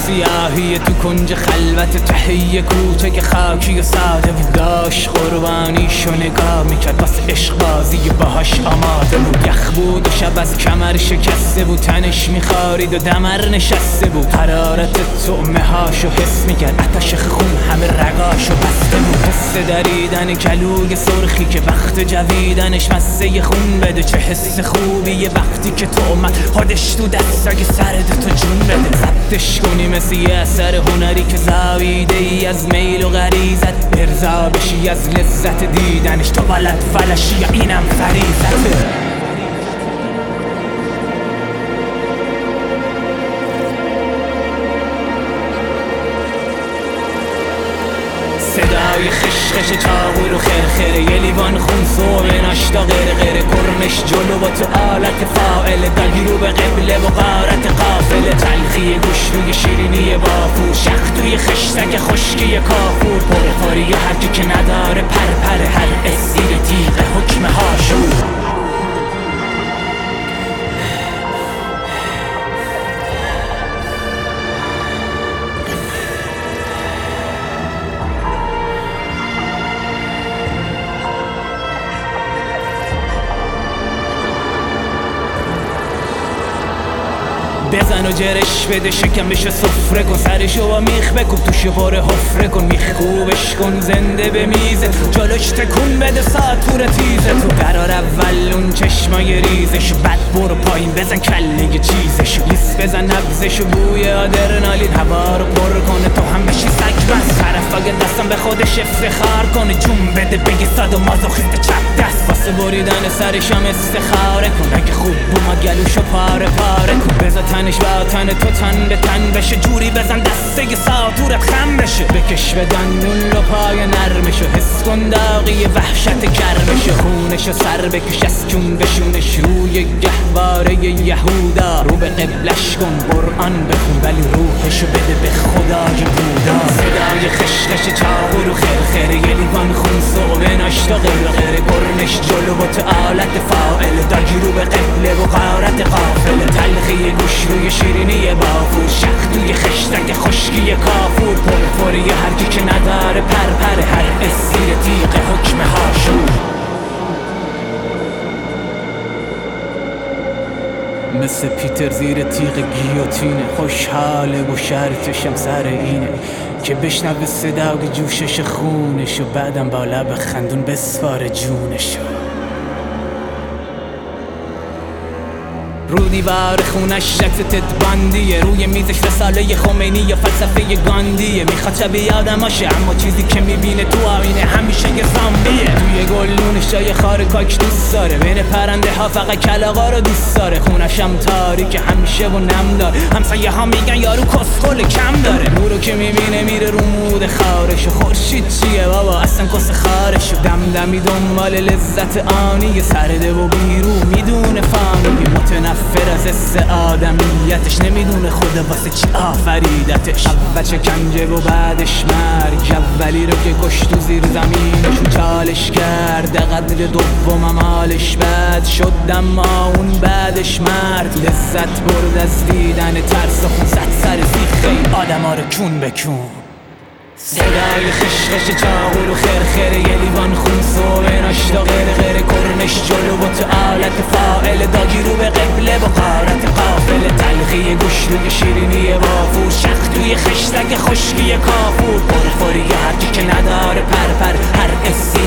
سیاهی تو کنج خلوت تهیه کوچه خاکی و ساده بود. داشت قربانیشو نگاه میکرد واسه عشق بازی باهاش آماده بود. یخ بود و شب از کمر شکسته بود، تنش میخارید و دمر نشسته بود. حرارت طعمه هاشو حس میکرد، آتش خون همه رگاشو بسته بود. حس دریدن کلوی سرخی که وقت جویدنش مزه خون بده. چه حس خوبیه وقتی که طعمت خودش تو دست اگه سرد تو جون بده. ضبطش کنی مثل یه اثر هنری که زاویده ای از میل و غریزت. ارضا بشی از لذت دیدنش، تو بلد فلشی یا اینم فریضته. صدای خشخش چاقو رو خرخره، یه لیوان خون صبح ناشتا غرغره. کرمش جلو با تو آلت فاعله، داگی رو به قبله و غارت قافله. تلخی گوش روی شیرینی بافور، شخ توی خشتک خشکی کافور. پرپاری هرکی که نداره پرپره، هر اسیر تیغ حکم هاشور. بزن و جرش بده، شکمشو سفره کن، سرشو با میخ بکوب، توشو پر حفره کن. میخ خوبش کن زنده به میزه، جلوش تکون بده ساتور تیزه. تو قرار اول اون چشمای ریزشو، بعد برو پایین بزن کله چیزشو. لیس بزن نبزشو، بوی آدرنالین هوا رو پر کنه، تو هم بشی سگ بس. طرف اگه دستم به خودش افتخار کنه، جون بده بگی سادو مازوخیست چپ دست. واسه بریدن سرشم استخاره کن، اگه خوب بومد گلوشو پاره پاره کن. بزا تنش با تن تو تن به تن بشه، جوری بزن دسته ساتورت خم بشه. بکش به دندون و پای نرمشو، حس کن داغی وحشت گرمشو. خونشو سر بکش از چون بشونش، روی گهواره یهودا. رو به قبلش کن قرآن بخون، ولی روحشو بده به خدای بودا. صدای خشخش چاقو رو خرخره، یه لیوان خون صبح ناشتا غرغره. کرمش جلو با تو آلت فاعله، داگی رو به قبله و غارت قافله. تلخی گوش روی شیرینی بافور، شخ توی خشتک خشکی کافور. پرپری هرکی که نداره پرپره، هر اسیر تیغ حکم هاشور. مثل پیتر زیر تیغ گیوتینه، خوشحاله و شرطشم سر اینه که بشنوه صدای جوشش خونشو، بعدم با لب خندون بسپاره جونشو. رو دیوار خونش عکس تدباندیه، روی میزش رساله خمینی یا فلسفه گاندیه. میخواد شبیه آدماشه، اما چیزی که میبینه تو آینه همیشه یه زامبیه. توی گلونش جای خار کاک دوست داره، بین پرنده ها فقط کلاغا رو دوست داره. خونشم تاریکه همیشه و نم داره، همسایه ها میگن یارو کسخل کم داره. نورو که میبینه میره رو مود خارشو، خورشید چیه بابا اصلا کس خارشو. دمدمی دنبال لذت آنی، سرده و بیرو میدونه فانی. متنفر از حس آدمیتش، نمیدونه خدا واسه چی آفریدتش. اول شکنجه و بعدش مرگ، اولی رو که کشت و زیر زمینشون چالش کرد. قدر دومم حالش بد شد، اما اون بعدش مرد. لذت برد از دیدن ترس و خون، زد سر زیخه آدم ها رو کون بکون. صدای خشخش چاقو رو خرخره، یه لیوان خون صبح ناشتا غرغره. کرمش جلو با تو آلت فاعله، داگی رو به قبله با غارت قافله. تلخی گوش روی شیرینی بافور، شخ توی خشتک خشکی کافور. پرخوری هرکی که نداره پرپر، هر اسی